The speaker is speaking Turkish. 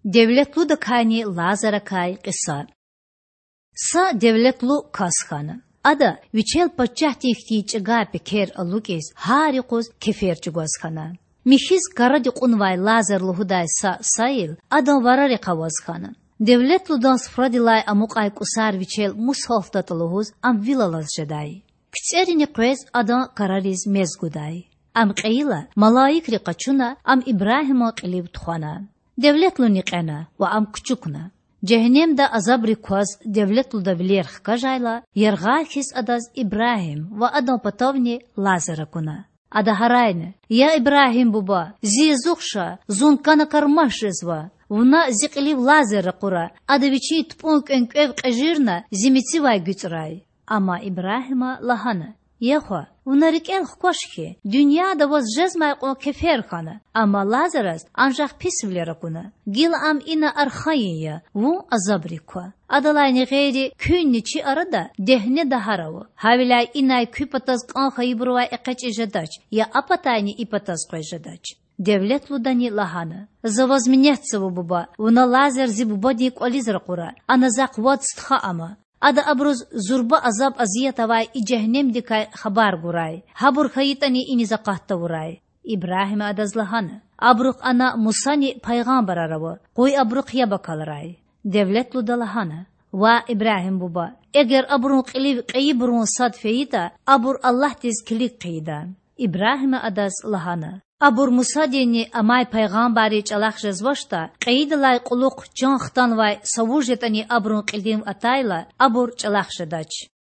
Devletlu da kani Lazara kay qissa. Sa devletlu kasxanı. Ada vichel pachahti ihtiç gape ker alukes harikos keferci gozxana. Mihiz karadi qunvay Lazarlu huday sayil adam varari qavazxana. Devletlu dans fradilay amuqay qusar vichel mushoftatluhuz am vilalaz jaday. Kçerini qez adam karariz mezguday. Am qeyla malayik riqachuna am İbrahim'a qilib txana. Devletlu niqana wa am küçükna. Cehennemde azab rikoz devletlu da vilerh kajayla yergakis adaz İbrahim ve adam patovni Lazara kuna. Ada harayne ya İbrahim buba zizukşa zunkana karmaşızva vuna ziqliv Lazara qura ada vichi tpunk enköv qajirna zimitsi vay gütray. Ama İbrahim'a lahana Yahwa, unarik el xoşki, dünyada vaz jazmay o kefer xana, ama Lazaras anjaq pisvlera kuna. Gil am ina arxayya, vu azabrikwa. Adalayni gayri künniçi arada dehne daharavu. Havilay inay küpataz qanxayı burva eqaç ejadaç, ya apatayni ipataz qoyjadaç. Devletlu dani lahana. Zavazminetsevu buba, vuna Lazar zibuba dik olizra qura, anazaq wadstxa ama. Ada abruz zurba azab aziyata vay i cehennem dikay habar guray. Habur khayitani ini zakahta vuray. İbrahim adazlahanı. Abruk ana Musani paygamber aravu. Koy abruk ya bakalray. Devletlu dalahanı. Va İbrahim buba. Eğer abrun qiliv qiybrun sad feyita, abur Allah tez kilik qiyda. İbrahim adazlahanı. Abur Musa deni amay paygambari çalaq jazvashta, qeydilay quluq janxtan vay savujetani abrun qildim atayla, abur çalaq jadaç.